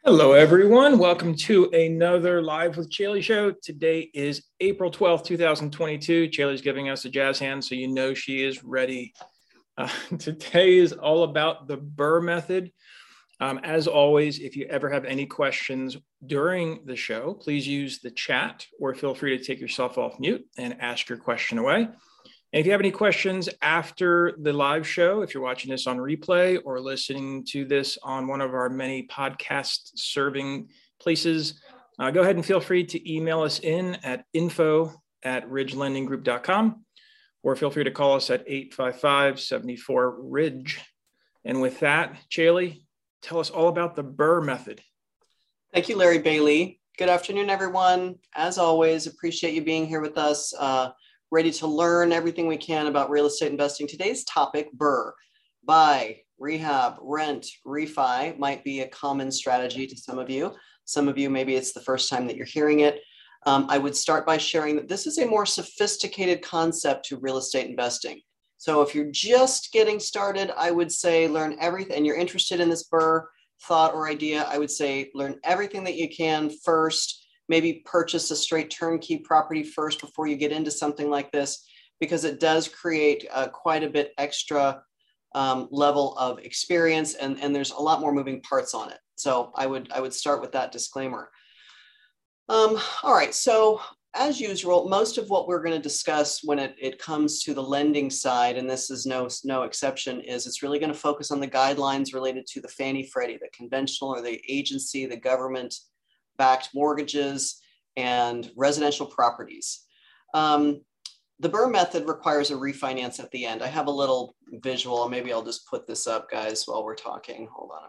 Hello, everyone. Welcome to another Live with Chaley show. Today is April 12th, 2022. Chaley's giving us a jazz hand, so you know she is ready. Today is all about the BRRRR method. As always, if you ever have any questions during the show, please use the chat or feel free to take yourself off mute and ask your question away. And if you have any questions after the live show, if you're watching this on replay or listening to this on one of our many podcast serving places, go ahead and feel free to email us in at info@ridgelendinggroup.com or feel free to call us at 855-74-RIDGE. And with that, Chaley, tell us all about the BRRRR method. Thank you, Larry Bailey. Good afternoon, everyone. As always, appreciate you being here with us. Ready to learn everything we can about real estate investing. Today's topic, BRRRR, buy, rehab, rent, refi, might be a common strategy to some of you. Some of you, maybe it's the first time that you're hearing it. I would start by sharing that this is a more sophisticated concept to real estate investing. So if you're just getting started, I would say learn everything, and you're interested in this BRRRR thought or idea, I would say learn everything that you can first. Maybe purchase a straight turnkey property first before you get into something like this, because it does create quite a bit extra level of experience, and there's a lot more moving parts on it. So I would start with that disclaimer. All right, so as usual, most of what we're going to discuss when it comes to the lending side, and this is no exception, is it's really going to focus on the guidelines related to the Fannie Freddie, the conventional or the agency, the government backed mortgages and residential properties. The BRRRR method requires a refinance at the end. I have a little visual. Maybe I'll just put this up, guys, while we're talking. Hold on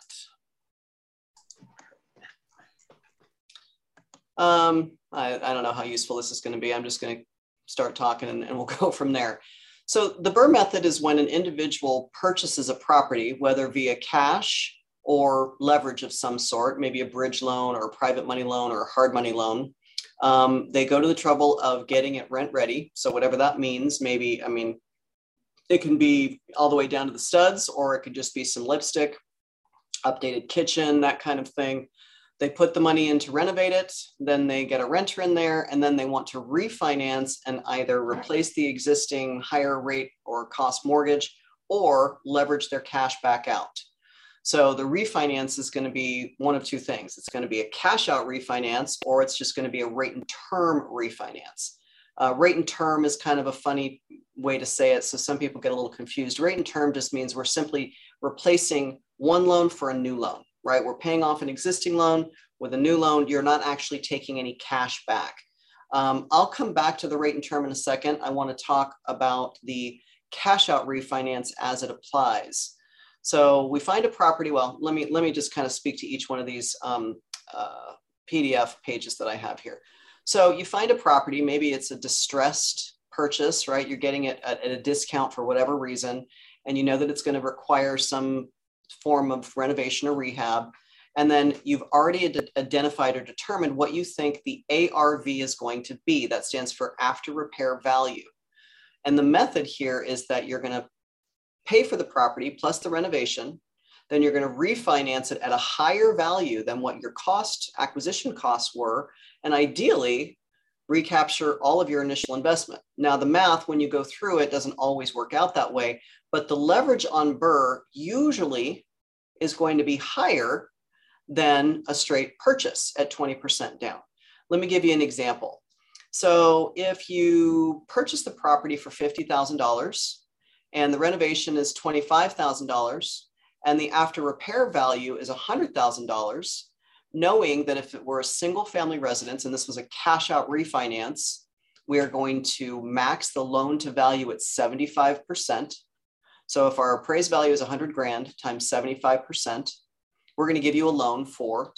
a minute. I don't know how useful this is going to be. I'm just going to start talking and we'll go from there. So the BRRRR method is when an individual purchases a property, whether via cash or leverage of some sort, maybe a bridge loan or a private money loan or a hard money loan. They go to the trouble of getting it rent ready. So whatever that means, maybe, it can be all the way down to the studs, or it could just be some lipstick, updated kitchen, that kind of thing. They put the money in to renovate it, then they get a renter in there, and then they want to refinance and either replace the existing higher rate or cost mortgage or leverage their cash back out. So the refinance is going to be one of two things. It's going to be a cash out refinance, or it's just going to be a rate and term refinance. Rate and term is kind of a funny way to say it, so some people get a little confused. Rate and term just means we're simply replacing one loan for a new loan, right? We're paying off an existing loan with a new loan. You're not actually taking any cash back. I'll come back to the rate and term in a second. I want to talk about the cash out refinance as it applies. So we find a property. Well, let me just kind of speak to each one of these PDF pages that I have here. So you find a property, maybe it's a distressed purchase, right? You're getting it at a discount for whatever reason, and you know that it's going to require some form of renovation or rehab. And then you've already identified or determined what you think the ARV is going to be. That stands for after repair value. And the method here is that you're going to pay for the property plus the renovation, then you're going to refinance it at a higher value than what your acquisition costs were, and ideally recapture all of your initial investment. Now, the math, when you go through it, doesn't always work out that way, but the leverage on BRRRR usually is going to be higher than a straight purchase at 20% down. Let me give you an example. So if you purchase the property for $50,000, and the renovation is $25,000, and the after repair value is $100,000, knowing that if it were a single family residence and this was a cash out refinance, we are going to max the loan to value at 75%. So if our appraised value is 100 grand times 75%, we're going to give you a loan for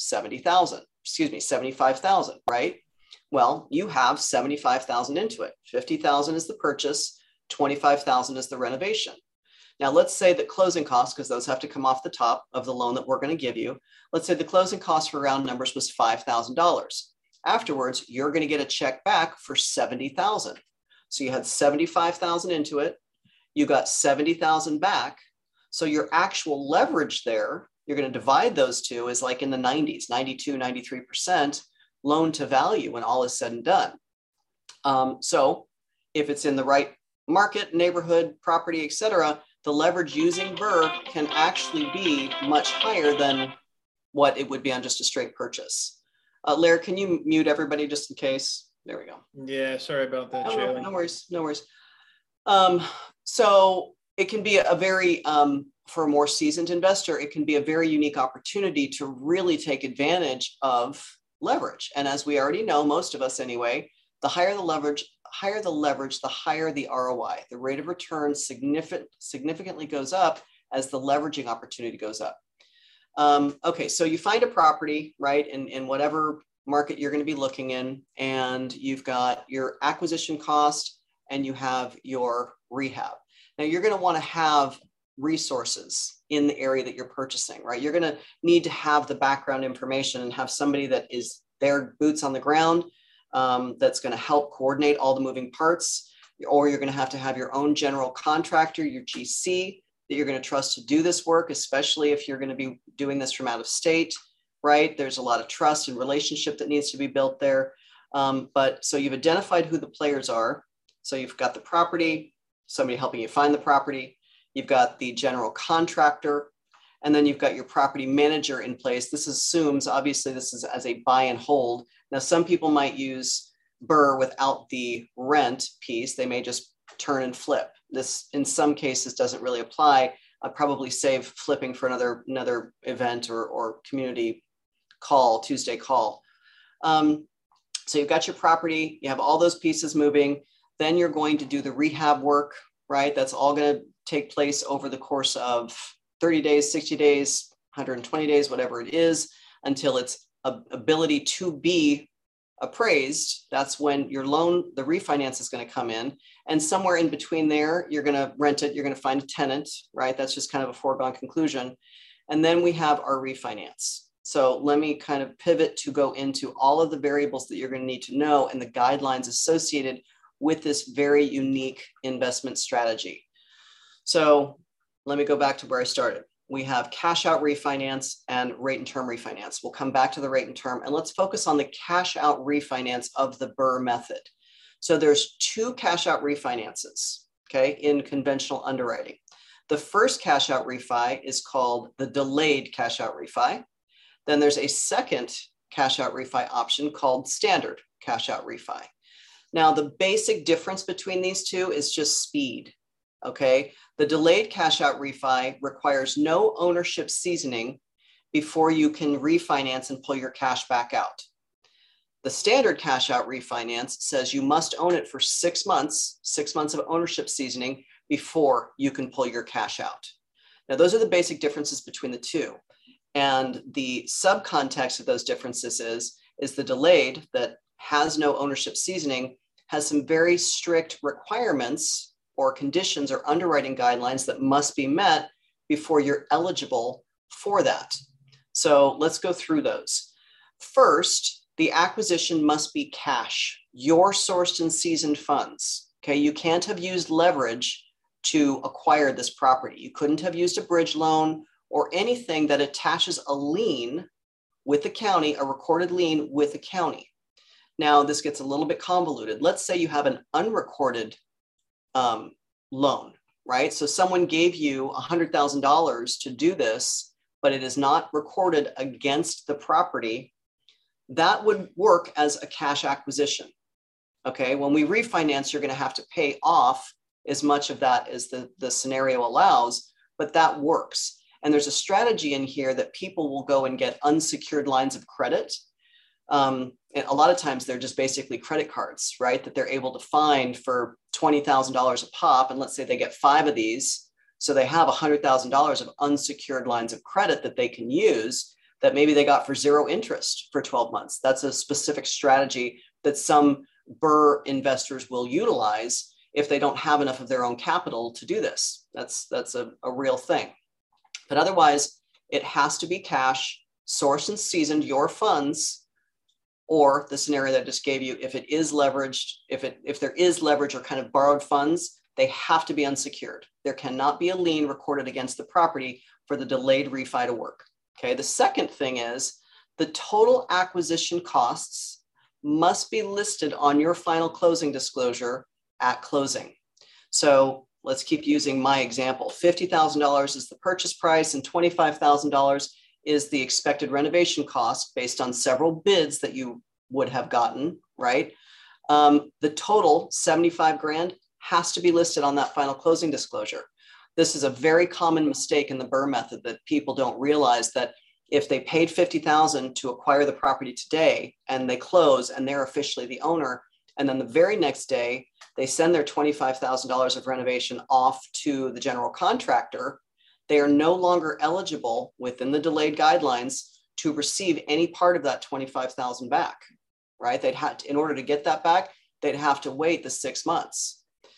75,000, right? Well, you have 75,000 into it. 50,000 is the purchase. 25,000 is the renovation. Now, let's say that closing costs, because those have to come off the top of the loan that we're going to give you. Let's say the closing cost for round numbers was $5,000. Afterwards, you're going to get a check back for 70,000. So you had 75,000 into it. You got 70,000 back. So your actual leverage there you're going to divide those two is like in the 90s, 92, 93% loan to value when all is said and done. So if it's in the right market, neighborhood, property, et cetera, the leverage using BRRRR can actually be much higher than what it would be on just a straight purchase. Larry, can you mute everybody just in case? There we go. Yeah, sorry about that, Shaylee. No worries, no worries. So it can be a very, for a more seasoned investor, it can be a very unique opportunity to really take advantage of leverage. And as we already know, most of us anyway, the higher the leverage, the higher the ROI. The rate of return significantly goes up as the leveraging opportunity goes up. Okay, so you find a property, right, in whatever market you're going to be looking in, and you've got your acquisition cost and you have your rehab. Now you're going to want to have resources in the area that you're purchasing, right? You're going to need to have the background information and have somebody that is there, boots on the ground, that's going to help coordinate all the moving parts, or you're going to have your own general contractor, your GC, that you're going to trust to do this work, especially if you're going to be doing this from out of state, right? There's a lot of trust and relationship that needs to be built there. But so you've identified who the players are. So you've got the property, somebody helping you find the property. You've got the general contractor, and then you've got your property manager in place. This assumes, obviously, this is as a buy and hold. Now, some people might use BRRRR without the rent piece. They may just turn and flip. This, in some cases, doesn't really apply. I'd probably save flipping for another event or community call, Tuesday call. So you've got your property, you have all those pieces moving. Then you're going to do the rehab work, right? That's all going to take place over the course of 30 days, 60 days, 120 days, whatever it is, until its ability to be appraised. That's when your loan, the refinance is going to come in. And somewhere in between there, you're going to rent it, you're going to find a tenant, right? That's just kind of a foregone conclusion. And then we have our refinance. So let me kind of pivot to go into all of the variables that you're going to need to know and the guidelines associated with this very unique investment strategy. So let me go back to where I started. We have cash out refinance and rate and term refinance. We'll come back to the rate and term, and let's focus on the cash out refinance of the BRRRR method. So there's two cash out refinances, okay, in conventional underwriting. The first cash out refi is called the delayed cash out refi. Then there's a second cash out refi option called standard cash out refi. Now, the basic difference between these two is just speed, okay? The delayed cash out refi requires no ownership seasoning before you can refinance and pull your cash back out. The standard cash out refinance says you must own it for 6 months of ownership seasoning before you can pull your cash out. Now, those are the basic differences between the two. And the subcontext of those differences is the delayed that has no ownership seasoning has some very strict requirements or conditions or underwriting guidelines that must be met before you're eligible for that. So let's go through those. First, the acquisition must be cash, your sourced and seasoned funds. Okay, you can't have used leverage to acquire this property. You couldn't have used a bridge loan or anything that attaches a lien with the county, a recorded lien with the county. Now, this gets a little bit convoluted. Let's say you have an unrecorded loan, right? So someone gave you $100,000 to do this, but it is not recorded against the property. That would work as a cash acquisition, okay? When we refinance, you're gonna have to pay off as much of that as the scenario allows, but that works. And there's a strategy in here that people will go and get unsecured lines of credit. And a lot of times they're just basically credit cards, right? That they're able to find for $20,000 a pop. And let's say they get 5 of these. So they have $100,000 of unsecured lines of credit that they can use that maybe they got for 0 interest for 12 months. That's a specific strategy that some BRRRR investors will utilize if they don't have enough of their own capital to do this. That's a real thing. But otherwise, it has to be cash, sourced and seasoned, your funds, or the scenario that I just gave you, if it is leveraged, if there is leverage or kind of borrowed funds, they have to be unsecured. There cannot be a lien recorded against the property for the delayed refi to work. Okay, the second thing is the total acquisition costs must be listed on your final closing disclosure at closing. So let's keep using my example. $50,000 is the purchase price and $25,000 is the expected renovation cost based on several bids that you would have gotten, right? The total, 75 grand, has to be listed on that final closing disclosure. This is a very common mistake in the BRRRR method that people don't realize, that if they paid $50,000 to acquire the property today and they close and they're officially the owner, and then the very next day they send their $25,000 of renovation off to the general contractor, they are no longer eligible within the delayed guidelines to receive any part of that $25,000 back, right? They'd have to, in order to get that back, they'd have to wait the 6 months.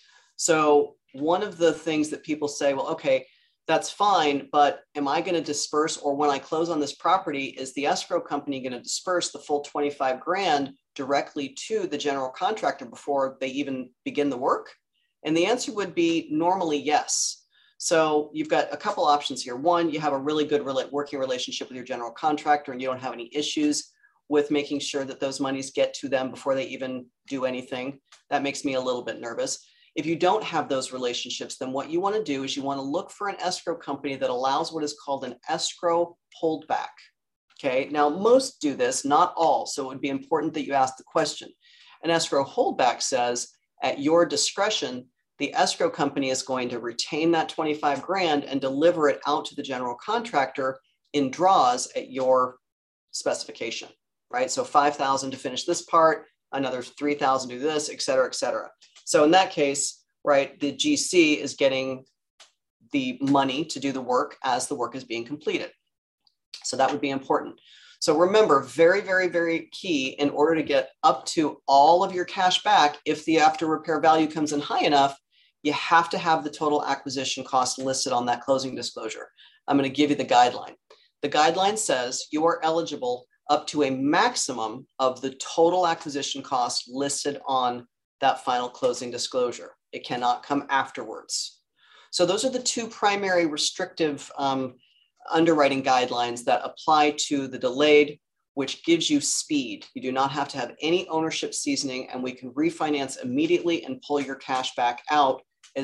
So one of the things that people say, well, okay, that's fine, but am I going to disperse, or when I close on this property, is the escrow company going to disperse the full 25 grand directly to the general contractor before they even begin the work? And the answer would be normally yes. So you've got a couple options here. One, you have a really good working relationship with your general contractor and you don't have any issues with making sure that those monies get to them before they even do anything. That makes me a little bit nervous. If you don't have those relationships, then what you want to do is you want to look for an escrow company that allows what is called an escrow holdback. Okay, now most do this, not all. So it would be important that you ask the question. An escrow holdback says, at your discretion, the escrow company is going to retain that 25 grand and deliver it out to the general contractor in draws at your specification, right? So 5,000 to finish this part, another 3,000 to do this, et cetera, et cetera. So in that case, right, the GC is getting the money to do the work as the work is being completed. So that would be important. So remember, very, very, very key, in order to get up to all of your cash back, if the after repair value comes in high enough, you have to have the total acquisition cost listed on that closing disclosure. I'm going to give you the guideline. The guideline says you are eligible up to a maximum of the total acquisition cost listed on that final closing disclosure. It cannot come afterwards. So those are the two primary restrictive underwriting guidelines that apply to the delayed, which gives you speed. You do not have to have any ownership seasoning, and we can refinance immediately and pull your cash back out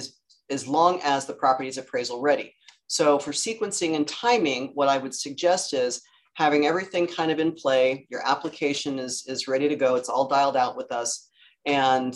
as long as the property is appraisal ready. So for sequencing and timing, what I would suggest is having everything kind of in play. Your application is ready to go. It's all dialed out with us. And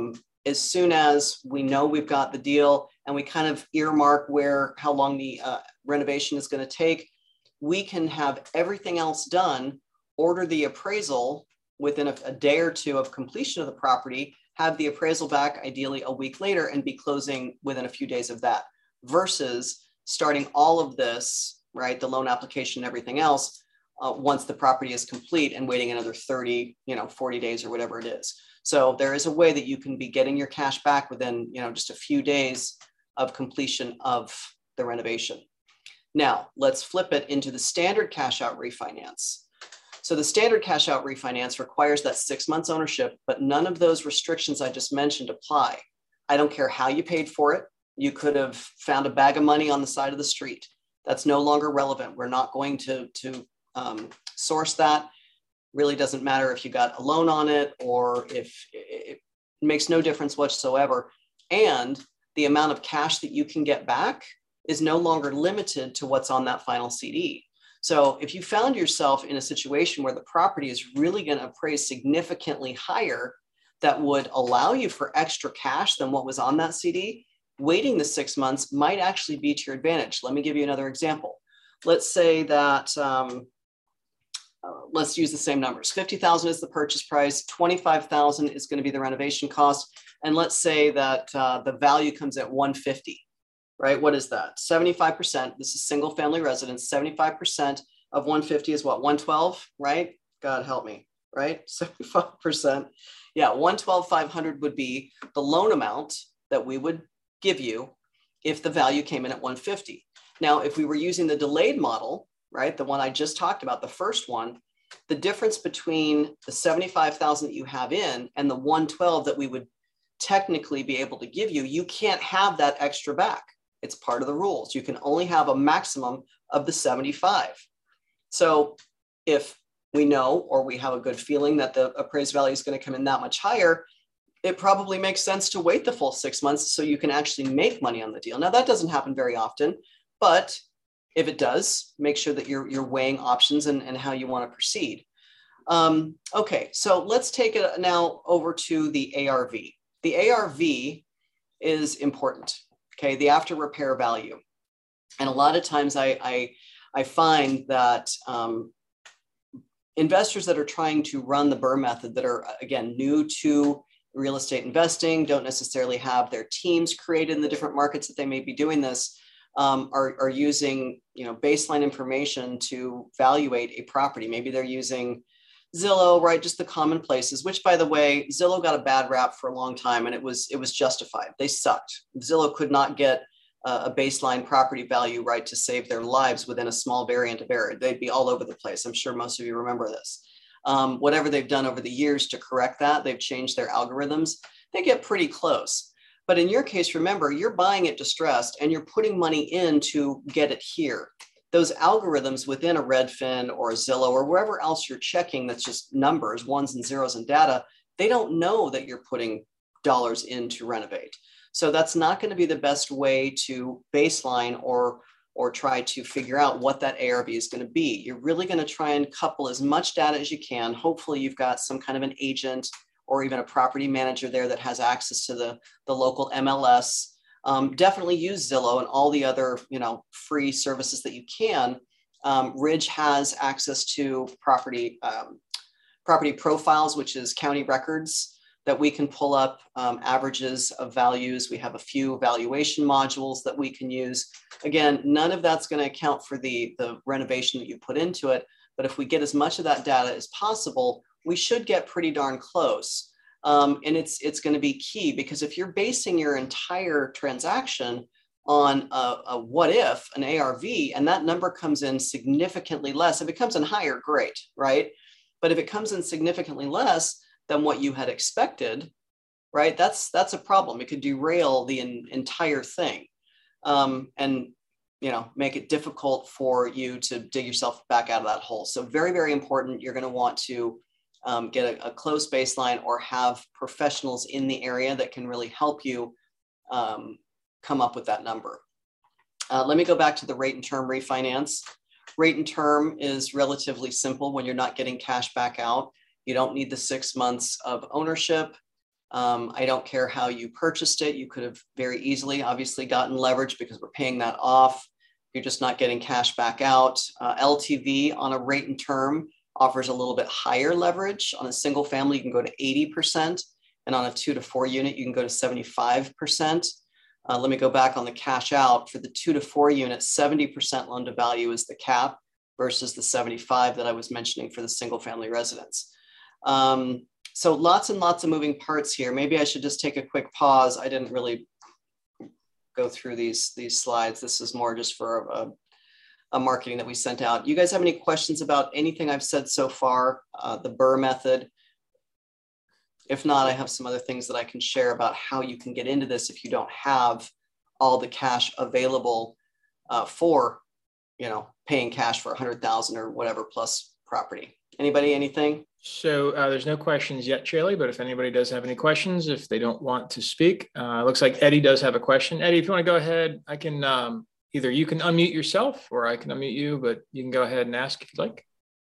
as soon as we know we've got the deal and we kind of earmark how long the renovation is going to take, we can have everything else done, order the appraisal within a day or two of completion of the property, have the appraisal back ideally a week later, and be closing within a few days of that, versus starting all of this, right, the loan application and everything else, once the property is complete and waiting another 30, 40 days or whatever it is. So there is a way that you can be getting your cash back within, just a few days of completion of the renovation. Now, let's flip it into the standard cash out refinance. So the standard cash out refinance requires that 6 months ownership, but none of those restrictions I just mentioned apply. I don't care how you paid for it. You could have found a bag of money on the side of the street. That's no longer relevant. We're not going to source that. Really doesn't matter if you got a loan on it or if it makes no difference whatsoever. And the amount of cash that you can get back is no longer limited to what's on that final CD. So if you found yourself in a situation where the property is really going to appraise significantly higher, that would allow you for extra cash than what was on that CD, waiting the 6 months might actually be to your advantage. Let me give you another example. Let's say that, let's use the same numbers. 50,000 is the purchase price, 25,000 is going to be the renovation cost. And let's say that the value comes at 150, right? What is that? 75%. This is single family residence. 75% of 150 is what? 112, right? God help me, right? 75%. Yeah, 112,500 would be the loan amount that we would give you if the value came in at 150. Now, if we were using the delayed model, right, the one I just talked about, the first one, the difference between the 75,000 that you have in and the 112 that we would technically be able to give you, you can't have that extra back. It's part of the rules. You can only have a maximum of the 75. So if we know, or we have a good feeling that the appraised value is going to come in that much higher, it probably makes sense to wait the full 6 months so you can actually make money on the deal. Now, that doesn't happen very often, but if it does, make sure that you're weighing options and how you want to proceed. Okay, so let's take it now over to the ARV. The ARV is important, okay, the after repair value. And a lot of times I find that investors that are trying to run the BRRRR method that are, again, new to real estate investing, don't necessarily have their teams created in the different markets that they may be doing this, are using, baseline information to evaluate a property. Maybe they're using Zillow, right? Just the common places, which, by the way, Zillow got a bad rap for a long time, and it was justified. They sucked. Zillow could not get a baseline property value right to save their lives within a small variant of error. They'd be all over the place. I'm sure most of you remember this. Whatever they've done over the years to correct that, they've changed their algorithms. They get pretty close. But in your case, remember, you're buying it distressed and you're putting money in to get it here. Those algorithms within a Redfin or a Zillow or wherever else you're checking, that's just numbers, ones and zeros and data, they don't know that you're putting dollars in to renovate. So that's not going to be the best way to baseline or try to figure out what that ARV is going to be. You're really going to try and couple as much data as you can. Hopefully you've got some kind of an agent or even a property manager there that has access to the local MLS. Definitely use Zillow and all the other, free services that you can. Ridge has access to property profiles, which is county records that we can pull up averages of values. We have a few valuation modules that we can use. Again, none of that's going to account for the renovation that you put into it. But if we get as much of that data as possible, we should get pretty darn close. And it's going to be key, because if you're basing your entire transaction on a what if, an ARV, and that number comes in significantly less, if it comes in higher, great, right? But if it comes in significantly less than what you had expected, right, that's a problem. It could derail the entire thing, and make it difficult for you to dig yourself back out of that hole. So very, very important. You're going to want to get a close baseline or have professionals in the area that can really help you come up with that number. Let me go back to the rate and term refinance. Rate and term is relatively simple when you're not getting cash back out. You don't need the 6 months of ownership. I don't care how you purchased it. You could have very easily, obviously, gotten leverage because we're paying that off. You're just not getting cash back out. LTV on a rate and term offers a little bit higher leverage. On a single family, you can go to 80%. And on a 2 to 4 unit, you can go to 75%. Let me go back on the cash out. For the 2 to 4 unit, 70% loan to value is the cap versus the 75 that I was mentioning for the single family residence. So lots and lots of moving parts here. Maybe I should just take a quick pause. I didn't really go through these slides. This is more just for a marketing that we sent out. You guys have any questions about anything I've said so far, the BRRRR method? If not, I have some other things that I can share about how you can get into this if you don't have all the cash available for, paying cash for 100,000 or whatever plus property. Anybody, anything? So there's no questions yet, Chaley, but if anybody does have any questions, if they don't want to speak, looks like Eddie does have a question. Eddie, if you want to go ahead, I can either you can unmute yourself or I can unmute you, but you can go ahead and ask if you'd like.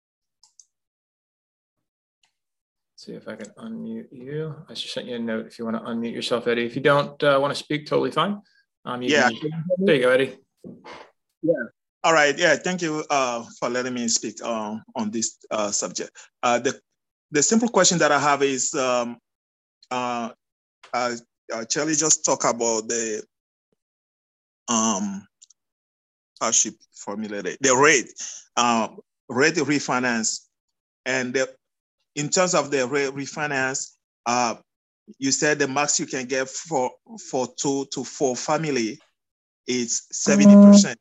See if I can unmute you. I just sent you a note if you want to unmute yourself, Eddie. If you don't want to speak, totally fine. Yeah. There you go, Eddie. Yeah. All right. Yeah. Thank you for letting me speak on this subject. The simple question that I have is, Chaley just talked about the how she formulated the rate refinance, and in terms of the rate refinance, you said the max you can get for 2 to 4 family is 70%.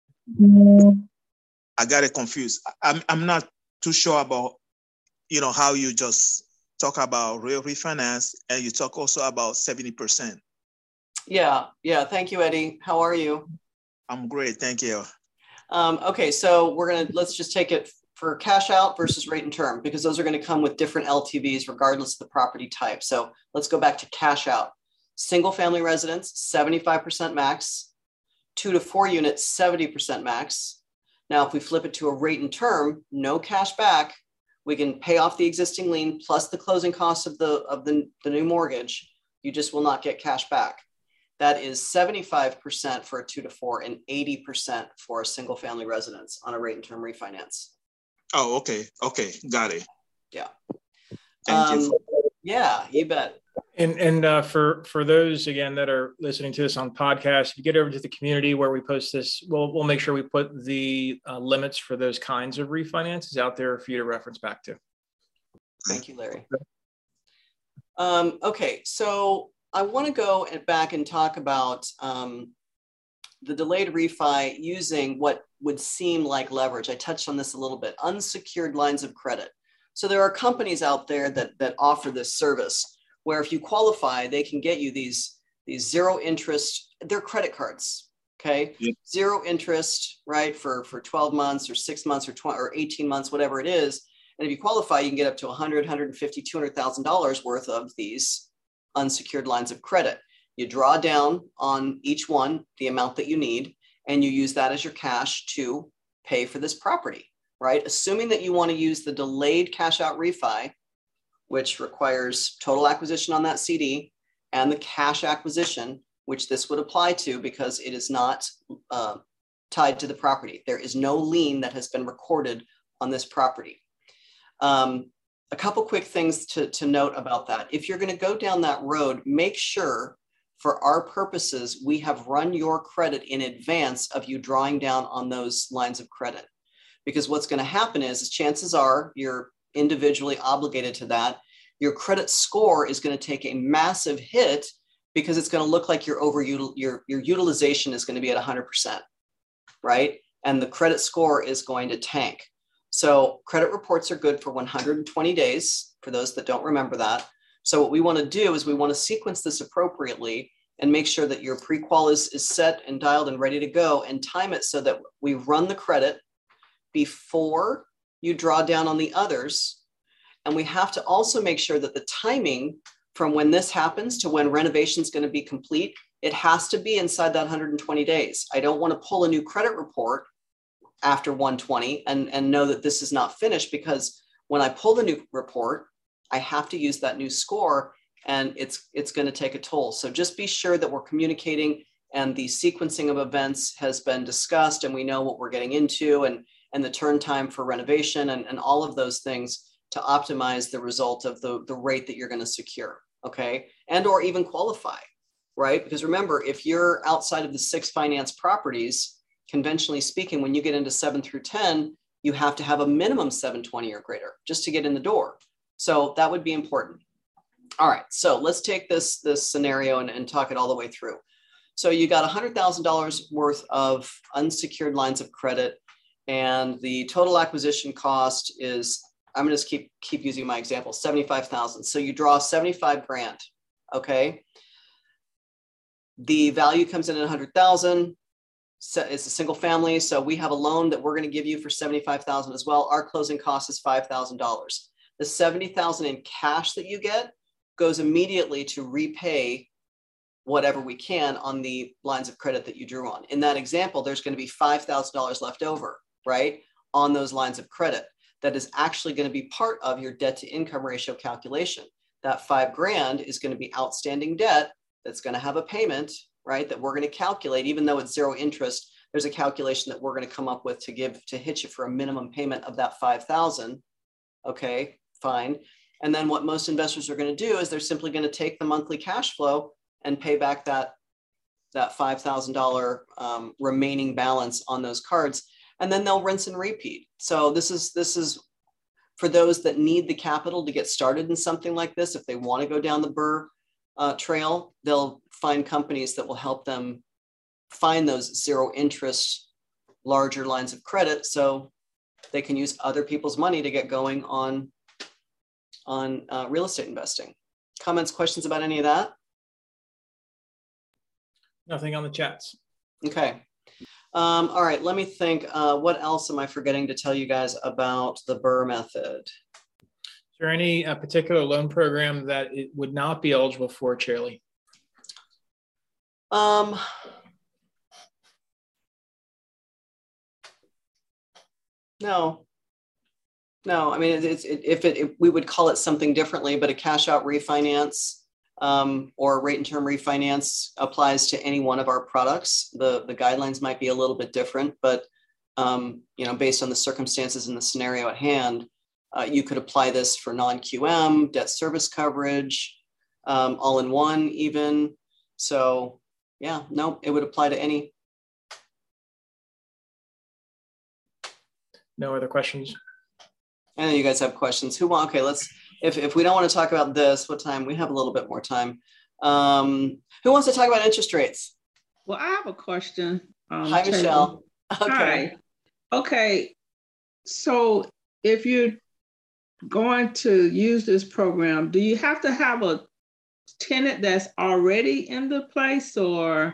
I got it confused. I'm not too sure about how you just talk about real refinance and you talk also about 70%. Yeah. Thank you, Eddie. How are you? I'm great. Thank you. Okay, so let's just take it for cash out versus rate and term, because those are going to come with different LTVs regardless of the property type. So let's go back to cash out. Single family residence, 75% max. 2 to 4 units, 70% max. Now, if we flip it to a rate and term, no cash back, we can pay off the existing lien plus the closing costs of the new mortgage. You just will not get cash back. That is 75% for a 2 to 4 and 80% for a single family residence on a rate and term refinance. Oh, okay. Okay. Got it. Yeah. Thank you. Yeah, you bet. And for those, again, that are listening to this on podcast, if you get over to the community where we post this, we'll make sure we put the limits for those kinds of refinances out there for you to reference back to. Thank you, Larry. Okay, so I want to go back and talk about the delayed refi using what would seem like leverage. I touched on this a little bit, unsecured lines of credit. So there are companies out there that offer this service where if you qualify, they can get you these zero interest, they're credit cards, okay? Yep. Zero interest, right, for 12 months or 6 months or 18 months, whatever it is. And if you qualify, you can get up to $100, $150, $200,000 worth of these unsecured lines of credit. You draw down on each one the amount that you need, and you use that as your cash to pay for this property, right? Assuming that you want to use the delayed cash out refi, which requires total acquisition on that CD and the cash acquisition, which this would apply to because it is not tied to the property. There is no lien that has been recorded on this property. A couple quick things to note about that. If you're going to go down that road, make sure for our purposes, we have run your credit in advance of you drawing down on those lines of credit. Because what's going to happen is chances are you're individually obligated to that. Your credit score is going to take a massive hit because it's going to look like your utilization is going to be at 100%, right? And the credit score is going to tank. So credit reports are good for 120 days for those that don't remember that. So what we want to do is we want to sequence this appropriately and make sure that your pre-qual is set and dialed and ready to go, and time it so that we run the credit before you draw down on the others. And we have to also make sure that the timing from when this happens to when renovation is going to be complete, it has to be inside that 120 days. I don't want to pull a new credit report after 120 and know that this is not finished, because when I pull the new report, I have to use that new score, and it's going to take a toll. So just be sure that we're communicating and the sequencing of events has been discussed and we know what we're getting into and the turn time for renovation and all of those things to optimize the result of the rate that you're going to secure, okay? And or even qualify, right? Because remember, if you're outside of the 6 finance properties, conventionally speaking, when you get into 7 through 10, you have to have a minimum 720 or greater just to get in the door. So that would be important. All right, so let's take this scenario and talk it all the way through. So you got $100,000 worth of unsecured lines of credit, and the total acquisition cost is, I'm gonna just keep using my example, $75,000. So you draw $75,000, okay? The value comes in at $100,000. It's a single family, so we have a loan that we're gonna give you for $75,000 as well. Our closing cost is $5,000. The $70,000 in cash that you get goes immediately to repay whatever we can on the lines of credit that you drew on. In that example, there's going to be $5,000 left over, right, on those lines of credit. That is actually going to be part of your debt to income ratio calculation. That $5,000 is going to be outstanding debt that's going to have a payment, right, that we're going to calculate. Even though it's zero interest, there's a calculation that we're going to come up with to hit you for a minimum payment of that $5,000. Okay, fine. And then what most investors are going to do is they're simply going to take the monthly cash flow and pay back that $5,000 remaining balance on those cards, and then they'll rinse and repeat. So this is for those that need the capital to get started in something like this. If they want to go down the BRRRR trail, they'll find companies that will help them find those zero interest larger lines of credit, so they can use other people's money to get going on real estate investing. Comments, questions about any of that? Nothing on the chats. Okay. All right, let me think. What else am I forgetting to tell you guys about the BRRRR method? Is there any particular loan program that it would not be eligible for, Charlie? No. I mean, we would call it something differently, but a cash out refinance or rate and term refinance applies to any one of our products. The guidelines might be a little bit different, but based on the circumstances and the scenario at hand, you could apply this for non-QM, debt service coverage, all in one even. So yeah, no, it would apply to any. No other questions? I know you guys have questions. Okay, if we don't want to talk about this, what time? We have a little bit more time. Who wants to talk about interest rates? Well, I have a question. Hi, Michelle. Okay. Hi. Okay. So if you're going to use this program, do you have to have a tenant that's already in the place, or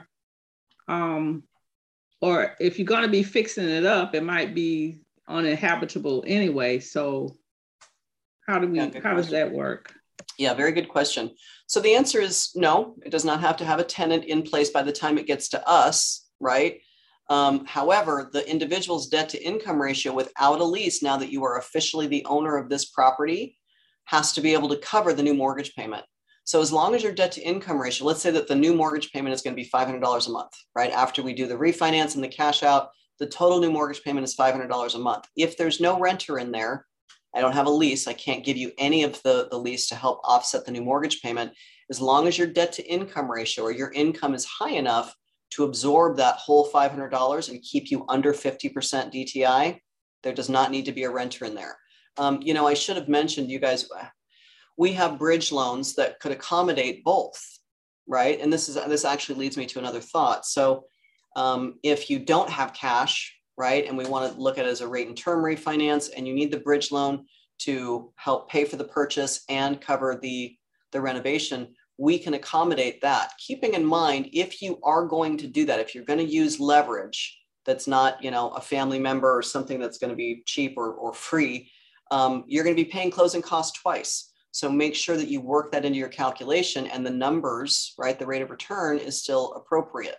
if you're going to be fixing it up, it might be uninhabitable anyway. So how does that work? Yeah, very good question. So the answer is no, it does not have to have a tenant in place by the time it gets to us, right? However, the individual's debt to income ratio without a lease, now that you are officially the owner of this property, has to be able to cover the new mortgage payment. So as long as your debt to income ratio, let's say that the new mortgage payment is going to be $500 a month, right? After we do the refinance and the cash out, the total new mortgage payment is $500 a month. If there's no renter in there, I don't have a lease, I can't give you any of the lease to help offset the new mortgage payment. As long as your debt to income ratio or your income is high enough to absorb that whole $500 and keep you under 50% DTI, there does not need to be a renter in there. I should have mentioned, you guys, we have bridge loans that could accommodate both, right? And this actually leads me to another thought. So if you don't have cash, right, and we want to look at it as a rate and term refinance, and you need the bridge loan to help pay for the purchase and cover the renovation, we can accommodate that. Keeping in mind, if you are going to do that, if you're going to use leverage that's not, a family member or something that's going to be cheap or free, you're going to be paying closing costs twice. So make sure that you work that into your calculation and the numbers, right, the rate of return is still appropriate.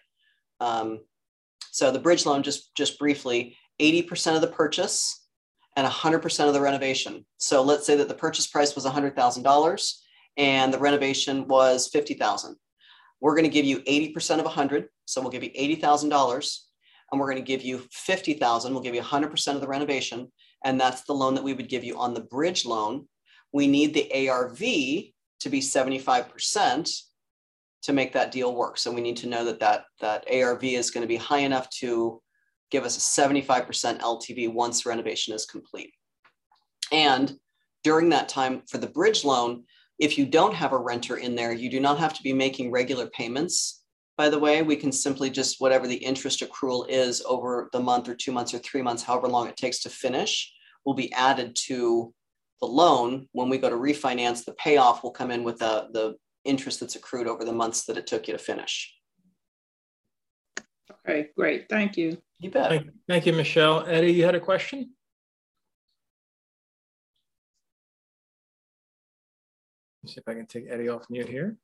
So the bridge loan, just briefly, 80% of the purchase and 100% of the renovation. So let's say that the purchase price was $100,000 and the renovation was $50,000. We're going to give you 80% of 100. So we'll give you $80,000 and we're going to give you $50,000. We'll give you 100% of the renovation. And that's the loan that we would give you on the bridge loan. We need the ARV to be 75% to make that deal work. So we need to know that ARV is going to be high enough to give us a 75% LTV once renovation is complete. And during that time for the bridge loan, if you don't have a renter in there, you do not have to be making regular payments. By the way, we can simply just, whatever the interest accrual is over the month or 2 months or 3 months, however long it takes to finish, will be added to the loan. When we go to refinance, the payoff will come in with the interest that's accrued over the months that it took you to finish. Okay, great. Thank you. You bet. Thank you, Michelle. Eddie, you had a question? Let's see if I can take Eddie off mute here.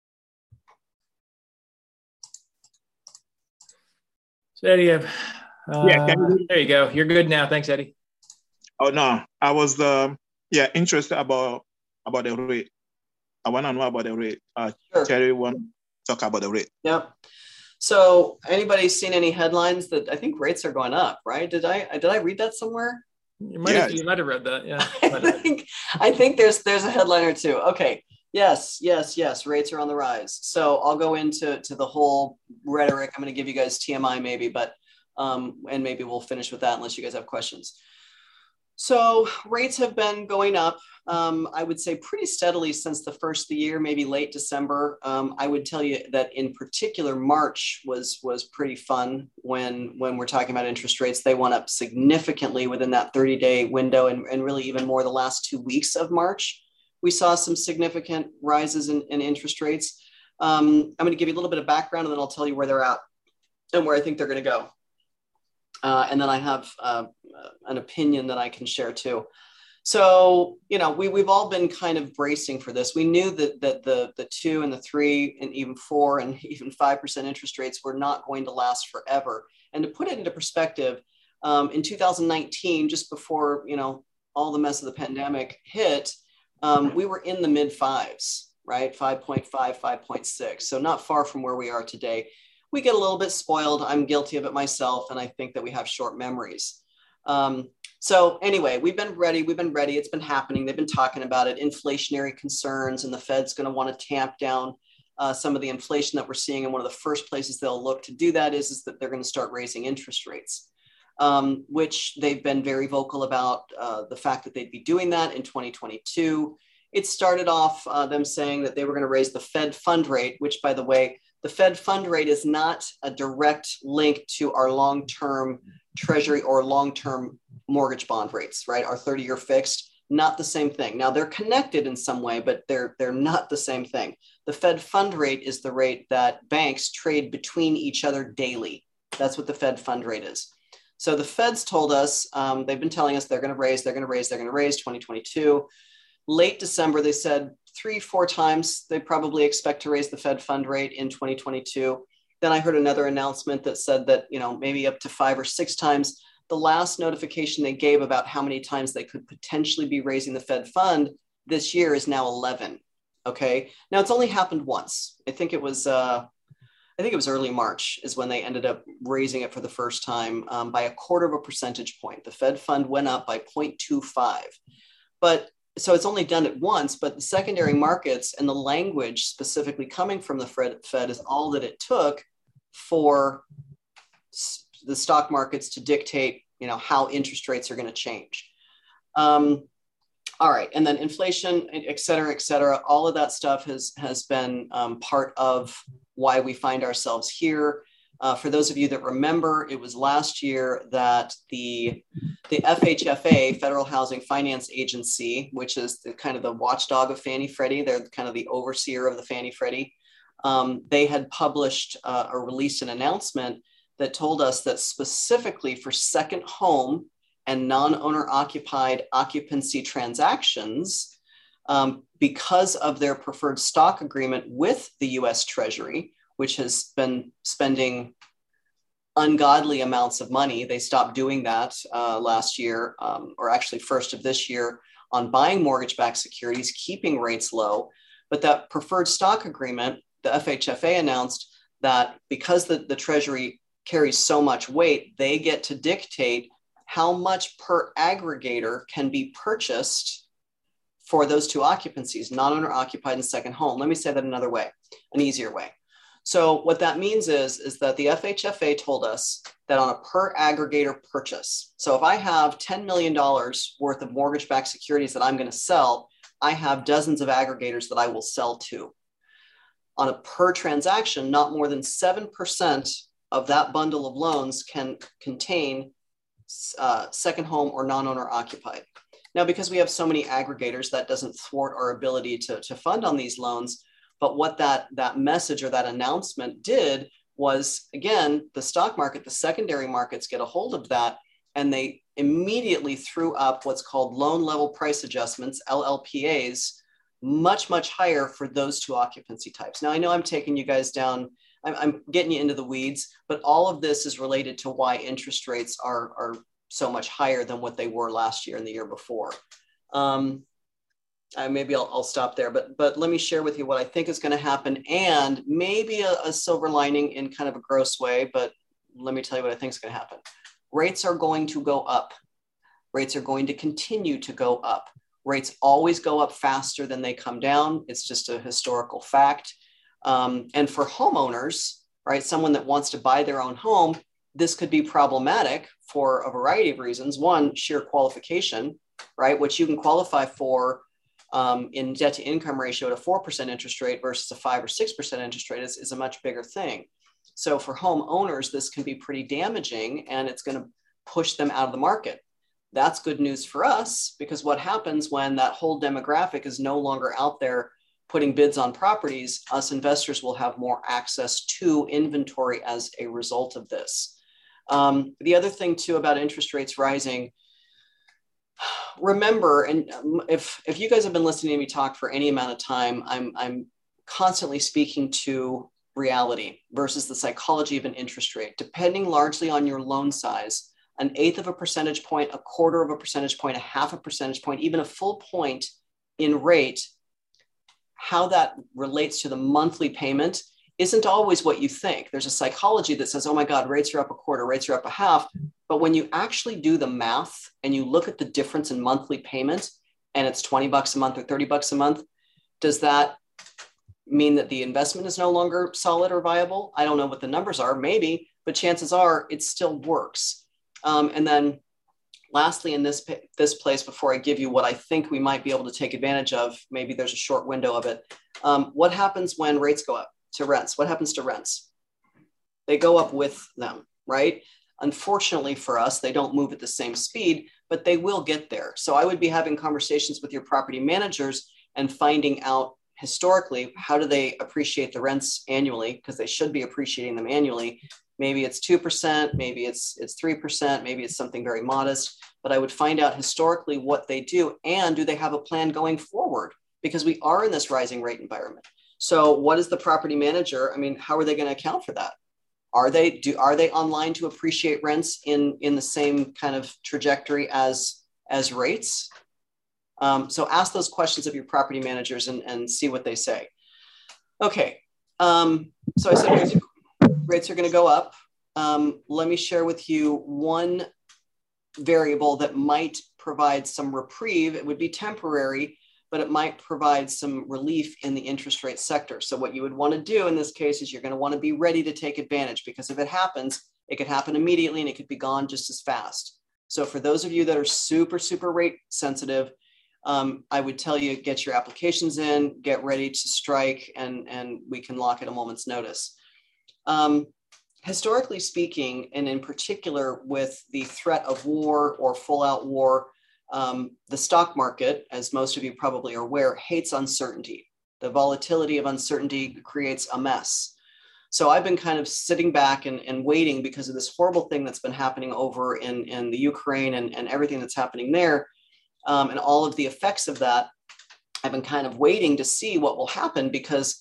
So Eddie, there you go. You're good now. Thanks, Eddie. Oh no, I was interested about the rate. I want to know about the rate. Sure. Terry want to talk about the rate. Yep. So anybody seen any headlines that I think rates are going up, right? Did I read that somewhere? You might have read that. Yeah. I think there's a headline or two. Okay. Yes. Rates are on the rise. So I'll go into the whole rhetoric. I'm going to give you guys TMI maybe, but and maybe we'll finish with that unless you guys have questions. So rates have been going up, I would say pretty steadily since the first of the year, maybe late December. I would tell you that in particular, March was pretty fun when we're talking about interest rates. They went up significantly within that 30-day window and really even more the last 2 weeks of March. We saw some significant rises in interest rates. I'm going to give you a little bit of background and then I'll tell you where they're at and where I think they're going to go. And then I have an opinion that I can share too. So, we've all been kind of bracing for this. We knew that the 2 and the 3 and even 4 and even 5% interest rates were not going to last forever. And to put it into perspective, in 2019, just before, all the mess of the pandemic hit, we were in the mid 5s, right? 5.5, 5.6. So not far from where we are today. We get a little bit spoiled. I'm guilty of it myself. And I think that we have short memories. So anyway, we've been ready. It's been happening. They've been talking about it, inflationary concerns, and the Fed's going to want to tamp down some of the inflation that we're seeing. And one of the first places they'll look to do that is that they're going to start raising interest rates, which they've been very vocal about the fact that they'd be doing that in 2022. It started off them saying that they were going to raise the Fed fund rate, which, by the way, the Fed fund rate is not a direct link to our long-term Treasury or long-term mortgage bond rates, right? Our 30-year fixed, not the same thing. Now they're connected in some way, but they're not the same thing. The Fed fund rate is the rate that banks trade between each other daily. That's what the Fed fund rate is. So the Fed's told us, they've been telling us they're going to raise 2022. Late December, they said 3-4 times they probably expect to raise the Fed fund rate in 2022. Then I heard another announcement that said that, maybe up to 5 or 6 times. The last notification they gave about how many times they could potentially be raising the Fed fund this year is now 11. Okay. Now it's only happened once. I think it was early March is when they ended up raising it for the first time by 1/4 percentage point. The Fed fund went up by 0.25. But so it's only done it once, but the secondary markets and the language specifically coming from the Fed is all that it took for the stock markets to dictate, how interest rates are going to change. All right. And then inflation, et cetera, all of that stuff has been part of why we find ourselves here. For those of you that remember, it was last year that the FHFA, Federal Housing Finance Agency, which is kind of the watchdog of Fannie Freddie, they're kind of the overseer of the Fannie Freddie, they had published or released an announcement that told us that specifically for second home and non-owner occupied occupancy transactions, because of their preferred stock agreement with the US Treasury, which has been spending ungodly amounts of money. They stopped doing that last year, or actually first of this year, on buying mortgage-backed securities, keeping rates low. But that preferred stock agreement, the FHFA announced that because the Treasury carries so much weight, they get to dictate how much per aggregator can be purchased for those two occupancies, non-owner occupied and second home. Let me say that another way, an easier way. So what that means is that the FHFA told us that on a per aggregator purchase, so if I have $10 million worth of mortgage-backed securities that I'm going to sell, I have dozens of aggregators that I will sell to. On a per transaction, not more than 7% of that bundle of loans can contain second home or non-owner occupied. Now, because we have so many aggregators, that doesn't thwart our ability to fund on these loans. But what that message or that announcement did was, again, the stock market, the secondary markets get a hold of that, and they immediately threw up what's called loan level price adjustments, LLPAs, much, much higher for those two occupancy types. Now, I know I'm taking you guys down, I'm getting you into the weeds, but all of this is related to why interest rates are so much higher than what they were last year and the year before. Maybe I'll stop there, but let me share with you what I think is going to happen, and maybe a silver lining in kind of a gross way, but let me tell you what I think is going to happen. Rates are going to go up. Rates are going to continue to go up. Rates always go up faster than they come down. It's just a historical fact. And for homeowners, right, someone that wants to buy their own home, this could be problematic for a variety of reasons. One, sheer qualification, right, which you can qualify for in debt to income ratio at a 4% interest rate versus a 5 or 6% interest rate is a much bigger thing. So for homeowners, this can be pretty damaging, and it's going to push them out of the market. That's good news for us, because what happens when that whole demographic is no longer out there putting bids on properties, us investors will have more access to inventory as a result of this. The other thing too about interest rates rising, remember, and if you guys have been listening to me talk for any amount of time, I'm constantly speaking to reality versus the psychology of an interest rate. Depending largely on your loan size, 1/8 of a percentage point, 1/4 of a percentage point, 1/2 a percentage point, even a full point in rate, how that relates to the monthly payment isn't always what you think. There's a psychology that says, oh my God, rates are up 1/4, rates are up 1/2. But when you actually do the math and you look at the difference in monthly payment, and it's $20 a month or $30 a month, does that mean that the investment is no longer solid or viable? I don't know what the numbers are, maybe, but chances are it still works. And then lastly, in this place, before I give you what I think we might be able to take advantage of, maybe there's a short window of it. What happens when rates go up to rents? What happens to rents? They go up with them, right? Unfortunately for us, they don't move at the same speed, but they will get there. So I would be having conversations with your property managers and finding out historically, how do they appreciate the rents annually? Because they should be appreciating them annually. Maybe it's 2%, maybe it's 3%, maybe it's something very modest, but I would find out historically what they do, and do they have a plan going forward? Because we are in this rising rate environment. So what is the property manager? I mean, how are they going to account for that? Are they online to appreciate rents in the same kind of trajectory as rates? So ask those questions of your property managers and see what they say. Okay, so I said rates are going to go up. Let me share with you one variable that might provide some reprieve. It would be temporary, but it might provide some relief in the interest rate sector. So what you would want to do in this case is you're going to want to be ready to take advantage, because if it happens, it could happen immediately and it could be gone just as fast. So for those of you that are super, super rate sensitive, I would tell you, get your applications in, get ready to strike, and we can lock at a moment's notice. Historically speaking, and in particular with the threat of war or full out war, the stock market, as most of you probably are aware, hates uncertainty. The volatility of uncertainty creates a mess. So I've been kind of sitting back and waiting because of this horrible thing that's been happening over in the Ukraine and everything that's happening there. And all of the effects of that, I've been kind of waiting to see what will happen, because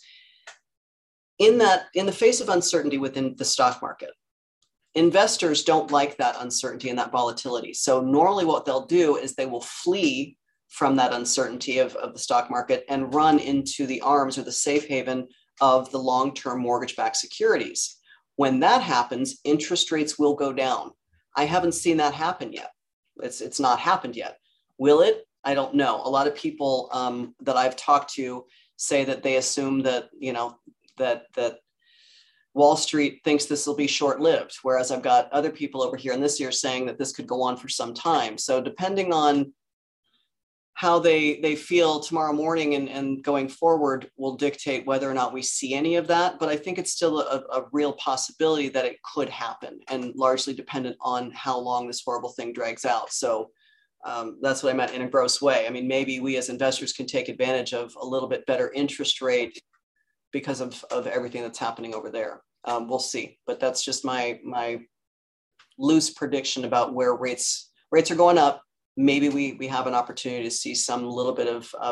in the face of uncertainty within the stock market, investors don't like that uncertainty and that volatility. So normally what they'll do is they will flee from that uncertainty of the stock market and run into the arms or the safe haven of the long-term mortgage-backed securities. When that happens, interest rates will go down. I haven't seen that happen yet. It's not happened yet. Will it? I don't know. A lot of people that I've talked to say that they assume that, that Wall Street thinks this will be short-lived, whereas I've got other people over here in this year saying that this could go on for some time. So depending on how they feel tomorrow morning and going forward will dictate whether or not we see any of that. But I think it's still a real possibility that it could happen, and largely dependent on how long this horrible thing drags out. So that's what I meant in a gross way. I mean, maybe we as investors can take advantage of a little bit better interest rate because of everything that's happening over there. We'll see, but that's just my loose prediction about where rates are going up. Maybe we have an opportunity to see some little bit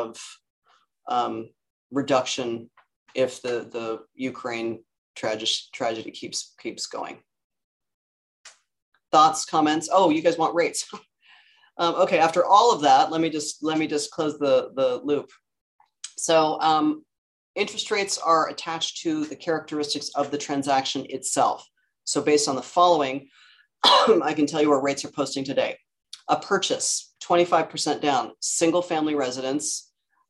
of reduction if the Ukraine tragedy keeps going. Thoughts, comments? Oh, you guys want rates? Okay, after all of that, let me just close the loop. So interest rates are attached to the characteristics of the transaction itself. So based on the following, I can tell you where rates are posting today. A purchase, 25% down, single family residence,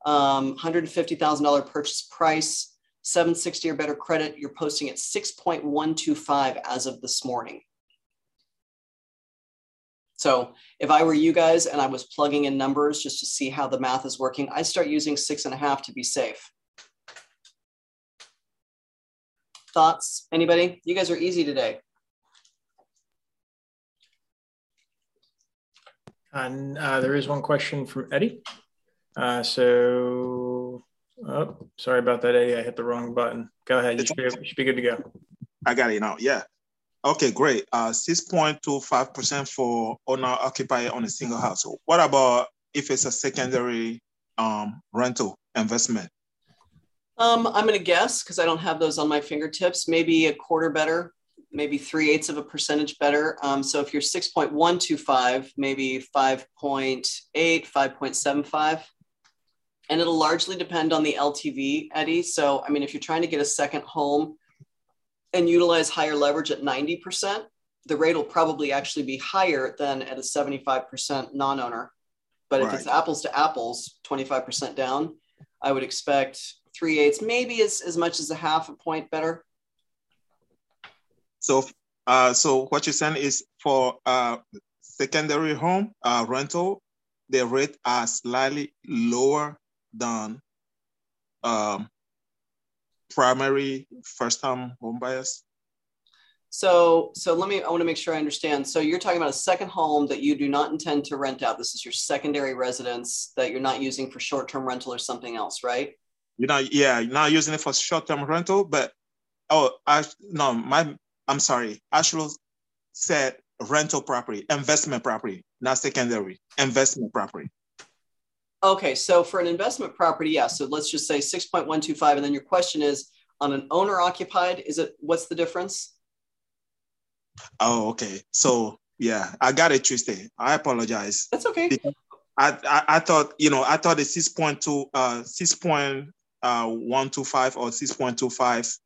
$150,000 purchase price, 760 or better credit, you're posting at 6.125 as of this morning. So if I were you guys and I was plugging in numbers just to see how the math is working, I'd start using 6.5 to be safe. Thoughts? Anybody? You guys are easy today. And there is one question from Eddie. Oh, sorry about that, Eddie. I hit the wrong button. Go ahead. You should be good to go. I got it now. Yeah. Okay, great. 6.25% for owner occupied on a single household. What about if it's a secondary rental investment? I'm going to guess, because I don't have those on my fingertips, maybe a quarter better, maybe 0.3% better. So if you're 6.125, maybe 5.8, 5.75. And it'll largely depend on the LTV, Eddie. So, I mean, if you're trying to get a second home and utilize higher leverage at 90%, the rate will probably actually be higher than at a 75% non-owner. But if it's apples to apples, 25% down, I would expect 3/8, maybe as much as a half a point better. So what you're saying is for secondary home rental, the rate are slightly lower than primary first-time home buyers? So I want to make sure I understand. So you're talking about a second home that you do not intend to rent out. This is your secondary residence that you're not using for short-term rental or something else, right? You're not using it for short-term rental, but I'm sorry. I should have said rental property, investment property, not secondary, investment property. Okay, so for an investment property, yeah. So let's just say 6.125, and then your question is on an owner occupied. What's the difference? Oh, okay. So yeah, I got it twisted. I apologize. That's okay. I thought the 6.125 or 6.25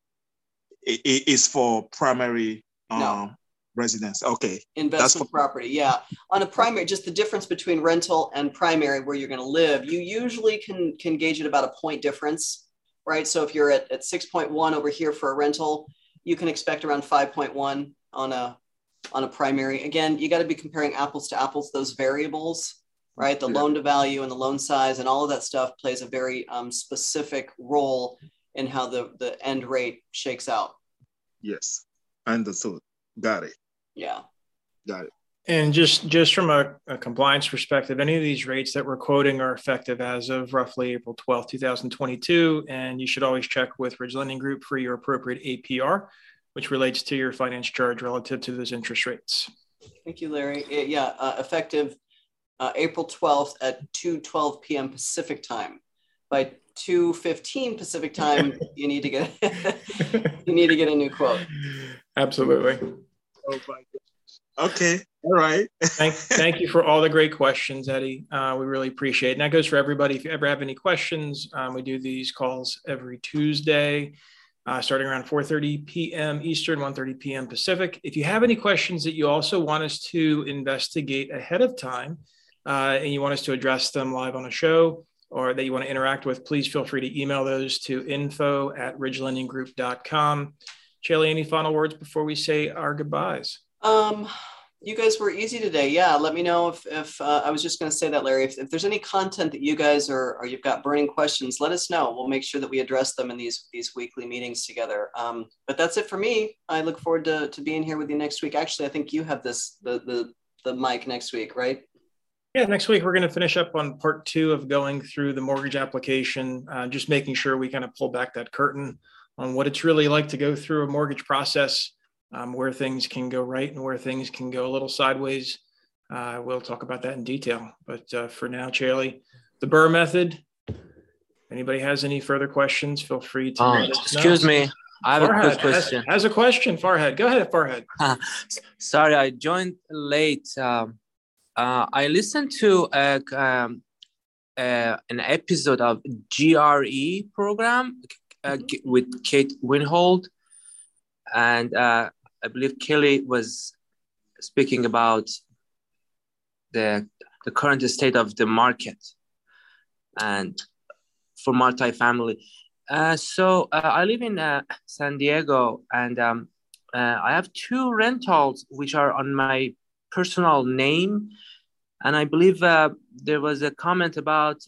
is for primary residence. Okay. Investment property, yeah. On a primary, just the difference between rental and primary where you're going to live, you usually can gauge it about a point difference, right? So if you're at 6.1 over here for a rental, you can expect around 5.1 on a primary. Again, you got to be comparing apples to apples, those variables, right? The loan to value and the loan size and all of that stuff plays a very specific role in how the end rate shakes out. Yes, understood. Got it. Yeah. Got it. And just from a compliance perspective, any of these rates that we're quoting are effective as of roughly April 12th, 2022. And you should always check with Ridge Lending Group for your appropriate APR, which relates to your finance charge relative to those interest rates. Thank you, Larry. Yeah, effective April 12th at 2:12 p.m. Pacific time. By 2:15 Pacific time, you need to get a new quote. Absolutely. Oh my gosh. Okay. All right. Thank you for all the great questions, Eddie. We really appreciate it. And that goes for everybody. If you ever have any questions, we do these calls every Tuesday, starting around 4:30 p.m. Eastern, 1:30 p.m. Pacific. If you have any questions that you also want us to investigate ahead of time, and you want us to address them live on a show, or that you want to interact with, please feel free to email those to info@ridgelendinggroup.com. Chaley, any final words before we say our goodbyes? You guys were easy today. Yeah, let me know if I was just going to say that, Larry. If there's any content that you guys or you've got burning questions, let us know. We'll make sure that we address them in these weekly meetings together. But that's it for me. I look forward to being here with you next week. Actually, I think you have the mic next week, right? Yeah, next week we're going to finish up on part 2 of going through the mortgage application, just making sure we kind of pull back that curtain on what it's really like to go through a mortgage process, where things can go right and where things can go a little sideways. We'll talk about that in detail. But for now, Chaley, the BRRRR method. If anybody has any further questions, feel free to excuse me. I have Farhad a quick question. Has a question, Farhad. Go ahead, Farhad. Sorry, I joined late. I listened to an episode of GRE program with Kate Winhold, and I believe Kelly was speaking about the current state of the market and for multifamily. So I live in San Diego, and I have 2 rentals which are on my personal name. And I believe there was a comment about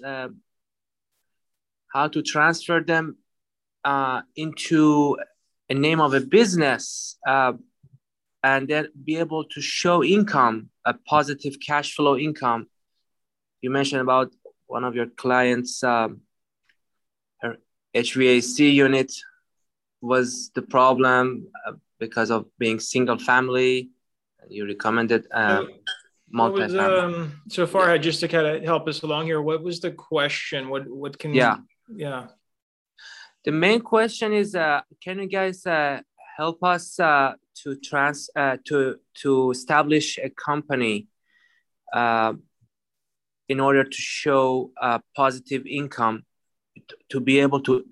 how to transfer them into a name of a business and then be able to show income, a positive cash flow income. You mentioned about one of your clients, her HVAC unit was the problem. because of being single family. You recommended multi-family. So far, just to kind of help us along here, what was the question? What can? Yeah. The main question is, can you guys help us to establish a company in order to show positive income, to be able to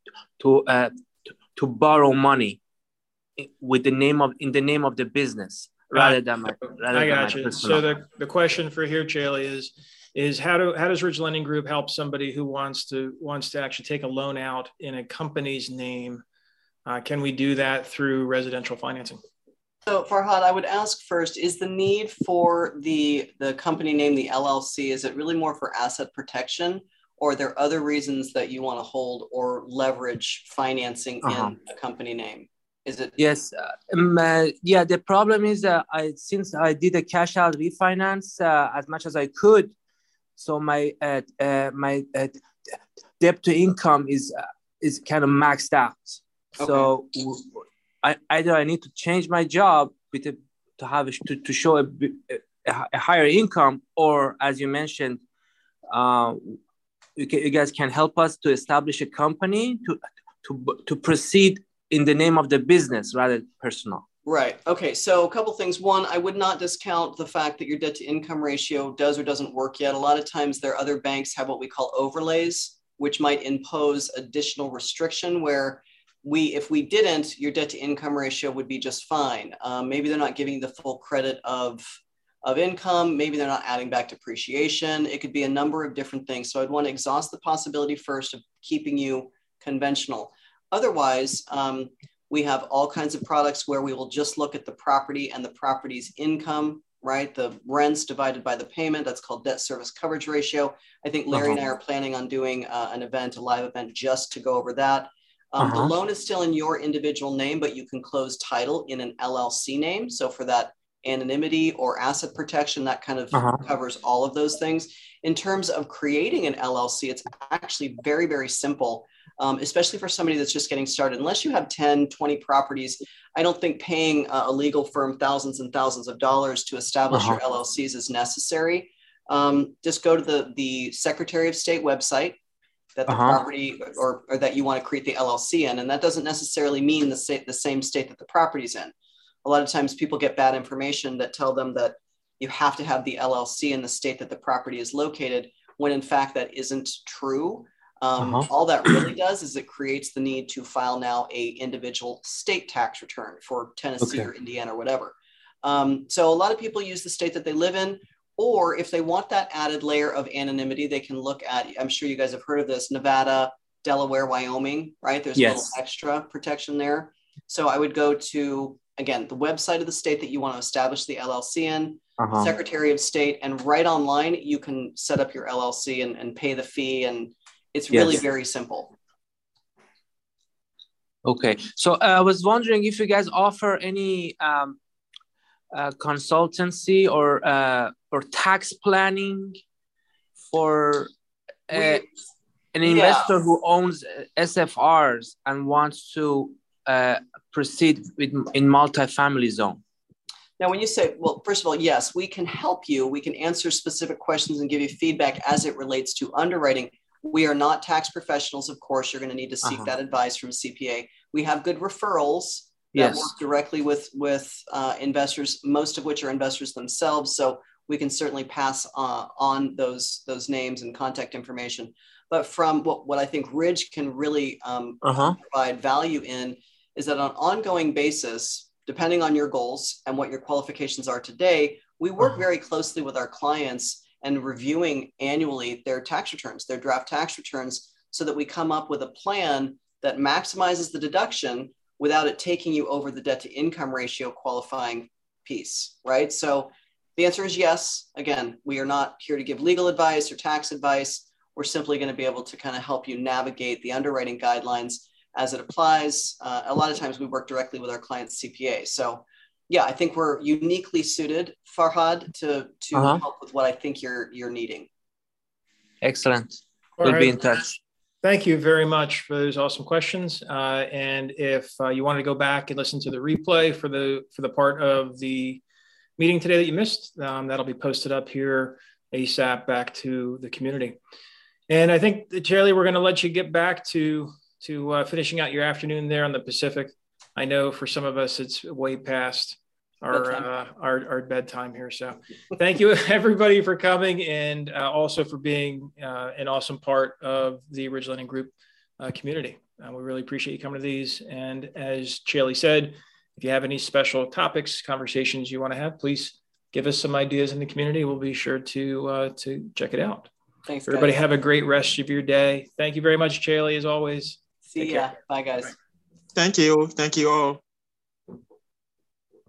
borrow money in the name of the business rather than my personal. So the question for here, Chaley, is how does Ridge Lending Group help somebody who wants to actually take a loan out in a company's name? Can we do that through residential financing? So Farhad, I would ask first, is the need for the company name, the LLC, is it really more for asset protection, or are there other reasons that you want to hold or leverage financing in a company name? Is it? Yes. The problem is since I did a cash out refinance as much as I could, so my debt to income is kind of maxed out. Okay. So either I need to change my job to show a higher income, or as you mentioned, you guys can help us to establish a company to proceed in the name of the business rather than personal. Right. Okay. So a couple things. One, I would not discount the fact that your debt to income ratio does or doesn't work yet. A lot of times there are other banks have what we call overlays, which might impose additional restriction where if we didn't, your debt to income ratio would be just fine. Maybe they're not giving the full credit of income. Maybe they're not adding back depreciation. It could be a number of different things. So I'd want to exhaust the possibility first of keeping you conventional. Otherwise, we have all kinds of products where we will just look at the property and the property's income, right? The rents divided by the payment. That's called debt service coverage ratio. I think Larry and I are planning on doing a live event just to go over that. The loan is still in your individual name, but you can close title in an LLC name. So for that anonymity or asset protection, that kind of covers all of those things. In terms of creating an LLC, it's actually very, very simple, especially for somebody that's just getting started. Unless you have 10, 20 properties, I don't think paying a legal firm thousands and thousands of dollars to establish your LLCs is necessary. Just go to the Secretary of State website that the property or that you want to create the LLC in. And that doesn't necessarily mean the same state that the property's in. A lot of times people get bad information that tell them that you have to have the LLC in the state that the property is located, when in fact that isn't true. All that really does is it creates the need to file now a individual state tax return for Tennessee or Indiana or whatever. So a lot of people use the state that they live in, or if they want that added layer of anonymity, they can look at, I'm sure you guys have heard of this, Nevada, Delaware, Wyoming, right? There's a little extra protection there. So I would go to, again, the website of the state that you want to establish the LLC in, Secretary of State, and right online, you can set up your LLC and pay the fee. And it's really very simple. Okay. So I was wondering if you guys offer any consultancy or tax planning for an investor who owns SFRs and wants to proceed in multifamily zone. Now, when you say, well, first of all, yes, we can help you. We can answer specific questions and give you feedback as it relates to underwriting. We are not tax professionals, of course. You're going to need to seek that advice from CPA. We have good referrals that work directly with investors, most of which are investors themselves. So we can certainly pass on those names and contact information. But from what I think Ridge can really provide value in is that on an ongoing basis, depending on your goals and what your qualifications are today, we work very closely with our clients and reviewing annually their tax returns, their draft tax returns, so that we come up with a plan that maximizes the deduction without it taking you over the debt to income ratio qualifying piece, right? So the answer is yes. Again, we are not here to give legal advice or tax advice. We're simply going to be able to kind of help you navigate the underwriting guidelines as it applies. A lot of times we work directly with our clients' CPA. So yeah, I think we're uniquely suited, Farhad, to help with what I think you're needing. Excellent. We'll be in touch. Thank you very much for those awesome questions. And if you want to go back and listen to the replay for the part of the meeting today that you missed, that'll be posted up here ASAP back to the community. And I think, Charlie, we're going to let you get back to finishing out your afternoon there on the Pacific. I know for some of us, it's way past our bedtime here. So thank you everybody for coming, and also for being an awesome part of the Ridgeland Group community. We really appreciate you coming to these. And as Charlie said, if you have any special topics, conversations you want to have, please give us some ideas in the community. We'll be sure to check it out. Thanks, everybody. Guys. Have a great rest of your day. Thank you very much, Charlie, as always. See ya. Bye, guys. Thank you. Thank you all.